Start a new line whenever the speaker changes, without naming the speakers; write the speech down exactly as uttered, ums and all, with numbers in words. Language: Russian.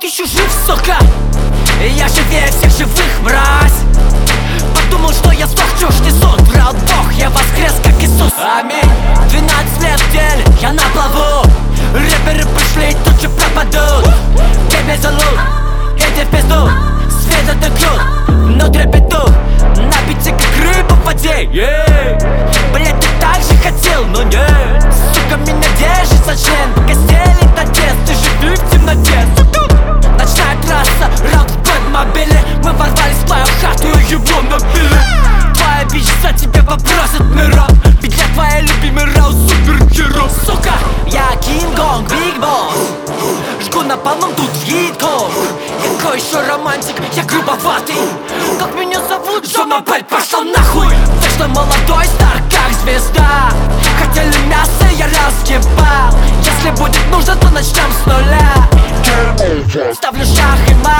еще жив, сука. И я живее всех живых, мразь. Подумал, что я сдох, чушь несут. Врал Бог, я воскрес, как Иисус. Аминь. Двенадцать лет в деле, я на плаву. Рэперы пришли, тут же пропадут. Тебе залут, иди в пизду. Свет это крут, внутри беду. Набиться как рыба в воде, yeah. Блять, ты так же хотел, но нет. Сука, меня держит за член. Пока стелит отец, ты живи в темноте. Ночная трасса, раунд в бэтмобиле. Мы ворвались в твою хату и его набили. Твоя бич за тебя вопрос от мира. Ведь я твоя любимый раунд супергерой. Сука, я Кинг-Конг, Биг Босс. Жгу напалмом тут в Яйко. Я какой еще романтик, я грубоватый. Как меня зовут? Джомабель, пошел нахуй. Вечно молодой, стар как звезда. Хотели мясо, я разгибал. Если будет нужно, то начнем с нуля. Ставлю шах и мат.